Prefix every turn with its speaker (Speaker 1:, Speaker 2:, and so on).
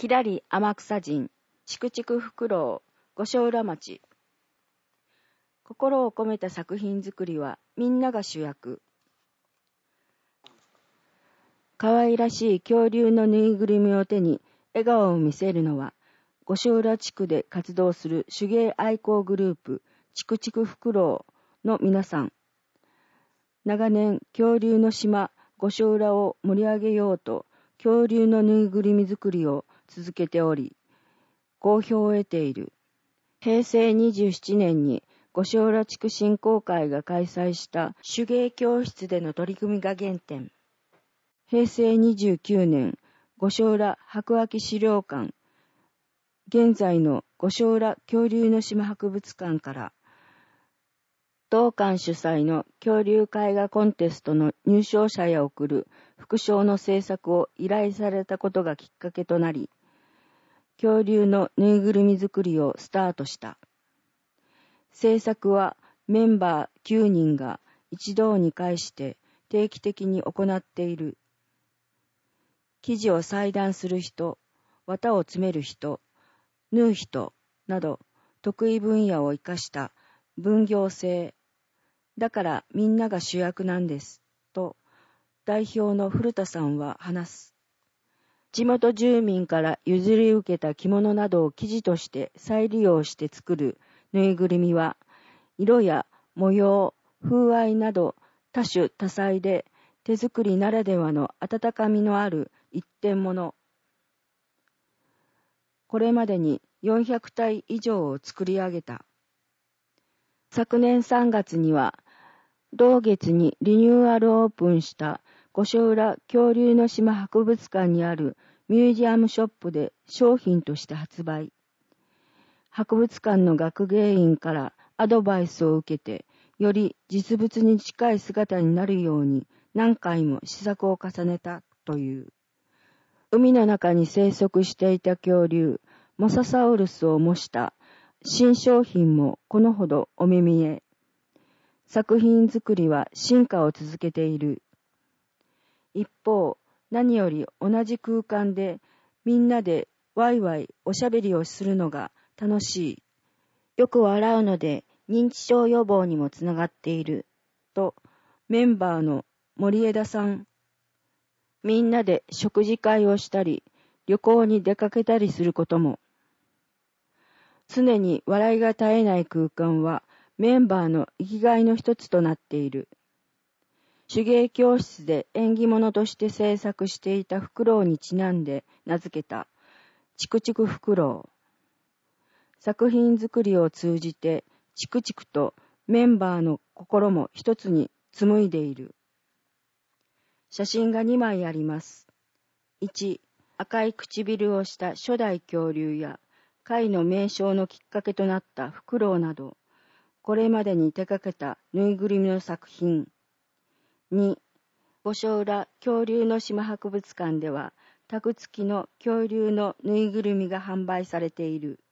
Speaker 1: きらり天草人、ちくちくふくろう、五所浦町。心を込めた作品作りはみんなが主役。可愛らしい恐竜のぬいぐるみを手に笑顔を見せるのは、五所浦地区で活動する手芸愛好グループ、ちくちくふくろうの皆さん。長年、恐竜の島、五所浦を盛り上げようと、恐竜のぬいぐるみ作りを続けており、好評を得ている。平成27年に五所浦地区振興会が開催した手芸教室での取り組みが原点。平成29年、五所浦白亜紀資料館、現在の五所浦恐竜の島博物館から、同館主催の恐竜絵画コンテストの入賞者へ送る副賞の制作を依頼されたことがきっかけとなり、恐竜のぬいぐるみ作りをスタートした。制作はメンバー9人が一堂に会して定期的に行っている。生地を裁断する人、綿を詰める人、縫う人など得意分野を生かした分業制。だからみんなが主役なんです、と代表の古田さんは話す。地元住民から譲り受けた着物などを生地として再利用して作るぬいぐるみは、色や模様、風合いなど多種多彩で手作りならではの温かみのある一点物。これまでに400体以上を作り上げた。昨年3月には、同月にリニューアルオープンした五所浦恐竜の島博物館にあるミュージアムショップで商品として発売。博物館の学芸員からアドバイスを受けて、より実物に近い姿になるように何回も試作を重ねたという。海の中に生息していた恐竜、モササウルスを模した新商品もこのほどお目見え。作品作りは進化を続けている。一方、何より同じ空間でみんなでワイワイおしゃべりをするのが楽しい。よく笑うので認知症予防にもつながっている。とメンバーの森枝さん。みんなで食事会をしたり、旅行に出かけたりすることも。常に笑いが絶えない空間はメンバーの生きがいの一つとなっている。手芸教室で縁起物として制作していたフクロウにちなんで名付けたチクチクフクロウ。作品作りを通じてチクチクとメンバーの心も一つに紡いでいる。写真が2枚あります。1、赤い唇をした初代恐竜や貝の名称のきっかけとなったフクロウなど、これまでに手掛けたぬいぐるみの作品。2、五所浦恐竜の島博物館ではタグ付きの恐竜のぬいぐるみが販売されている。